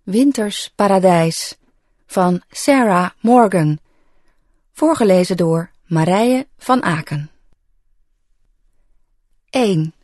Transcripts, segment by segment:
Winters Paradijs van Sarah Morgan, voorgelezen door Marije van Aken. 1.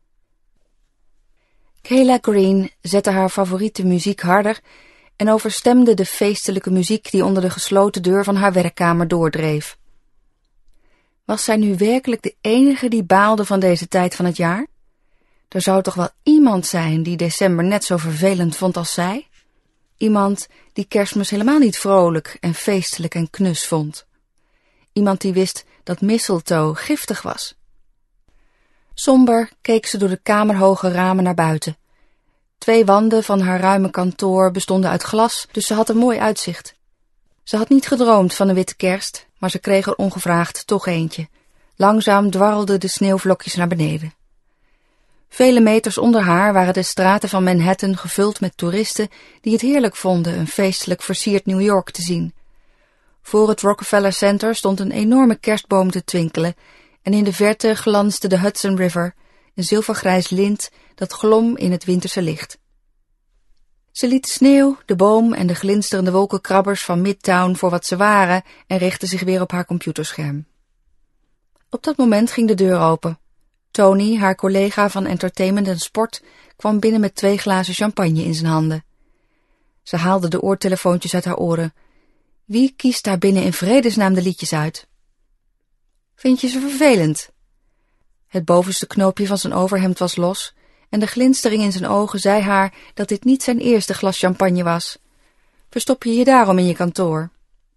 Kayla Green zette haar favoriete muziek harder en overstemde de feestelijke muziek die onder de gesloten deur van haar werkkamer doordreef. Was zij nu werkelijk de enige die baalde van deze tijd van het jaar? Er zou toch wel iemand zijn die december net zo vervelend vond als zij? Iemand die Kerstmis helemaal niet vrolijk en feestelijk en knus vond. Iemand die wist dat mistletoe giftig was. Somber keek ze door de kamerhoge ramen naar buiten. 2 wanden van haar ruime kantoor bestonden uit glas, dus ze had een mooi uitzicht. Ze had niet gedroomd van een witte kerst, maar ze kreeg er ongevraagd toch eentje. Langzaam dwarrelden de sneeuwvlokjes naar beneden. Vele meters onder haar waren de straten van Manhattan gevuld met toeristen die het heerlijk vonden een feestelijk versierd New York te zien. Voor het Rockefeller Center stond een enorme kerstboom te twinkelen en in de verte glansde de Hudson River, een zilvergrijs lint dat glom in het winterse licht. Ze liet de sneeuw, de boom en de glinsterende wolkenkrabbers van Midtown voor wat ze waren en richtte zich weer op haar computerscherm. Op dat moment ging de deur open. Tony, haar collega van entertainment en sport, kwam binnen met 2 glazen champagne in zijn handen. Ze haalde de oortelefoontjes uit haar oren. Wie kiest daar binnen in vredesnaam de liedjes uit? Vind je ze vervelend? Het bovenste knoopje van zijn overhemd was los en de glinstering in zijn ogen zei haar dat dit niet zijn eerste glas champagne was. Verstop je je daarom in je kantoor?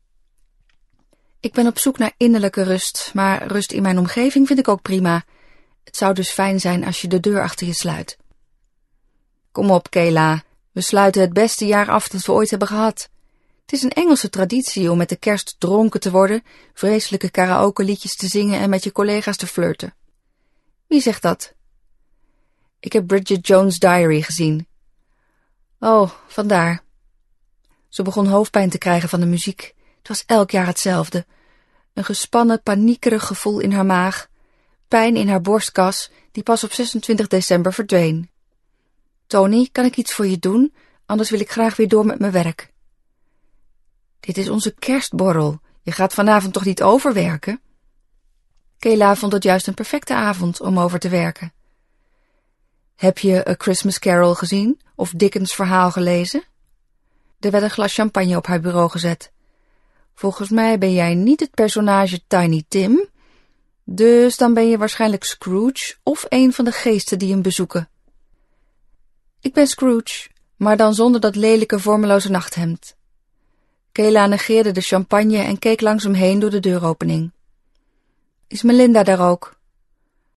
Ik ben op zoek naar innerlijke rust, maar rust in mijn omgeving vind ik ook prima. Het zou dus fijn zijn als je de deur achter je sluit. Kom op, Kayla. We sluiten het beste jaar af dat we ooit hebben gehad. Het is een Engelse traditie om met de kerst dronken te worden, vreselijke karaoke-liedjes te zingen en met je collega's te flirten. Wie zegt dat? Ik heb Bridget Jones' Diary gezien. Oh, vandaar. Ze begon hoofdpijn te krijgen van de muziek. Het was elk jaar hetzelfde. Een gespannen, paniekerig gevoel in haar maag. Pijn in haar borstkas, die pas op 26 december verdween. Tony, kan ik iets voor je doen? Anders wil ik graag weer door met mijn werk. Dit is onze kerstborrel. Je gaat vanavond toch niet overwerken? Kayla vond het juist een perfecte avond om over te werken. Heb je A Christmas Carol gezien of Dickens' verhaal gelezen? Er werd een glas champagne op haar bureau gezet. Volgens mij ben jij niet het personage Tiny Tim, dus dan ben je waarschijnlijk Scrooge of een van de geesten die hem bezoeken. Ik ben Scrooge, maar dan zonder dat lelijke vormeloze nachthemd. Kayla negeerde de champagne en keek langs hem heen door de deuropening. Is Melinda daar ook?